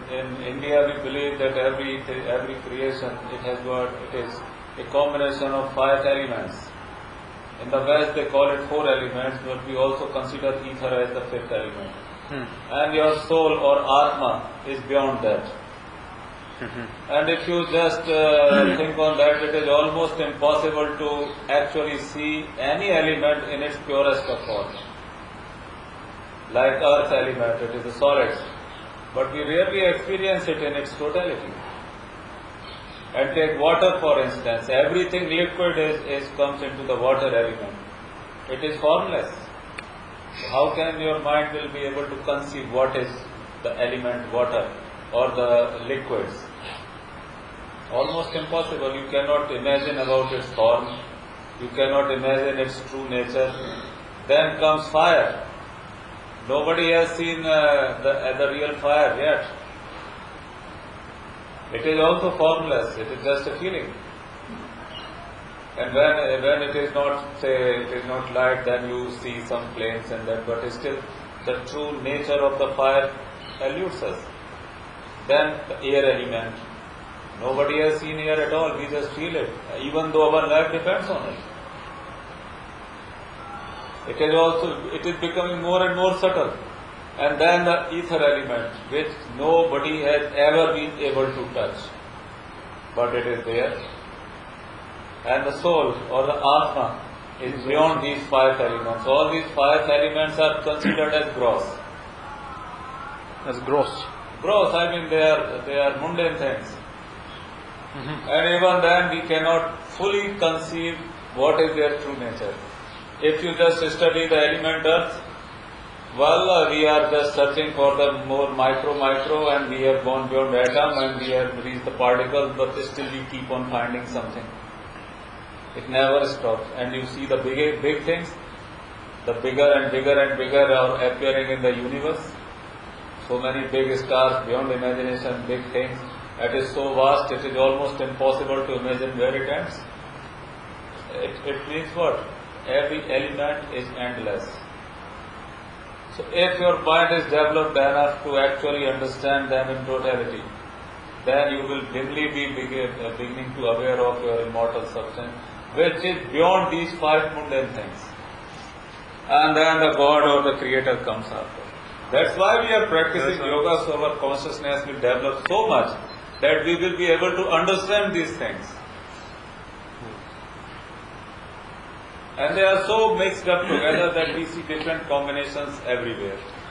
in India we believe that every creation it is a combination of 5 elements. In the West they call it 4 elements, but we also consider ether as the 5th element. And your soul or Atma is beyond that. And if you just think on that, it is almost impossible to actually see any element in its purest of form. Like earth element, it is a solid, but we rarely experience it in its totality. And take water for instance, everything liquid comes into the water element. It is formless. How can your mind will be able to conceive what is the element water or the liquids? Almost impossible. You cannot imagine about its form. You cannot imagine its true nature. Then comes fire. Nobody has seen the real fire yet. It is also formless. It is just a feeling. And when it is not light, then you see some flames and that. But still, the true nature of the fire eludes us. Then the air element. Nobody has seen air at all. We just feel it, even though our life depends on it. It is becoming more and more subtle. And then the ether element, which nobody has ever been able to touch, but it is there. And the soul or the Atma is beyond these 5 elements. All these 5 elements are considered as gross. As gross. Gross, I mean they are mundane things. And even then we cannot fully conceive what is their true nature. If you just study the element earth, well, we are just searching for the more micro and we have gone beyond atom and we have reached the particles, but still we keep on finding something. It never stops. And you see the big things, the bigger and bigger are appearing in the universe. So many big stars beyond imagination, big things. It is so vast, it is almost impossible to imagine where it ends. It means what? Every element is endless. So if your mind is developed enough to actually understand them in totality, then you will dimly be beginning to aware of your immortal substance, which is beyond these 5 mundane things. And then the God or the Creator comes after. That's why we are practicing yoga, so our consciousness will develop so much that we will be able to understand these things. And they are so mixed up together that we see different combinations everywhere.